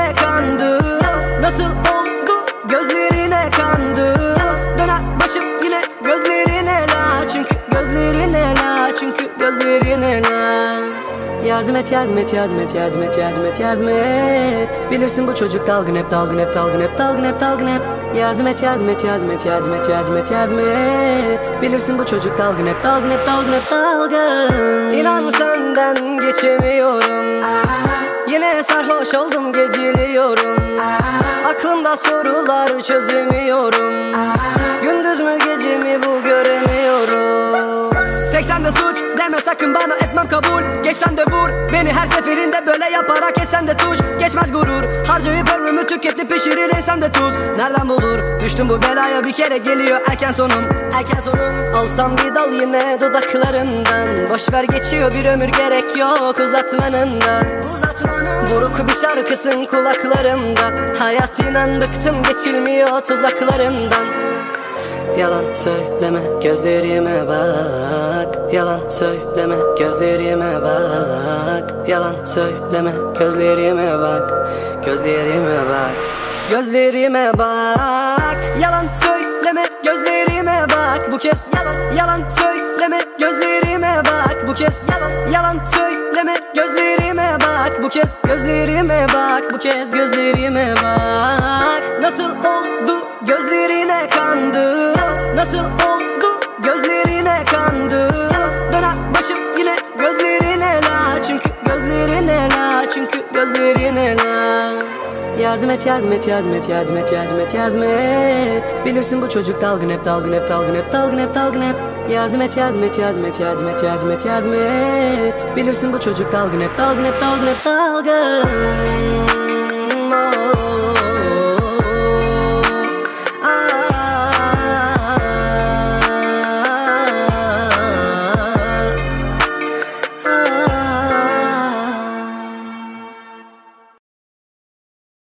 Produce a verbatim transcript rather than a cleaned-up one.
gözlerine kandı. Nasıl oldu gözlerine kandı. Döner başım yine gözlerine la. Çünkü gözlerine la. Çünkü gözlerine la. Yardım et, yardım et, yardım et, yardım et, yardım et, yardım et. Bilirsin bu çocuk dalgın hep, dalgın hep, dalgın hep, dalgın hep, dalgın hep. Yardım et, yardım et, yardım et, yardım et, yardım et, yardım et. Bilirsin bu çocuk dalgın hep, dalgın hep, dalgın hep, dalgın. İnan senden geçemiyorum. Yine sarhoş oldum, geceliyorum. Aklımda sorular çözemiyorum. Gündüz mü gece mi bu göremiyorum. Tek sende suç deme sakın bana, etmem kabul. Geçsen de vur beni her seferinde, böyle yaparak kesen de tuş. Geçmez gurur, harcayıp ömrümü tüketip pişirir insan de tuz. Nereden bulur düştüm bu belaya, bir kere geliyor erken sonum. Erken sonum. Alsam bir dal yine dudaklarından. Boşver geçiyor bir ömür, gerek yok uzatmanından. Uzatmanın. Buruk bir şarkısın kulaklarımda. Hayat inan bıktım, geçilmiyor tuzaklarından. Yalan söyleme gözlerime bak. Yalan söyleme gözlerime bak. Yalan söyleme gözlerime bak. Gözlerime bak. Gözlerime bak. Yalan söyleme gözlerime bak. Bu kez yalan. Yalan söyleme gözlerime bak. Bu kez yalan. Yalan söyleme gözlerime bak. Bu kez gözlerime bak. Bu kez gözlerime bak. Nasıl oldu gözlerine kandı. Nasıl oldu gözlerine kandı. Döner başım yine gözlerine la. Çünkü gözlerine la. Çünkü gözlerine la. Yardım et, yardım et, yardım et, yardım et, yardım et, yardım et. Bilirsin bu çocuk dalgın hep, dalgın hep, dalgın hep, dalgın hep, dalgın hep. Yardım et, yardım et, yardım et, yardım et, yardım et, yardım et. Bilirsin bu çocuk dalgın hep, dalgın hep, dalgın hep, dalgın.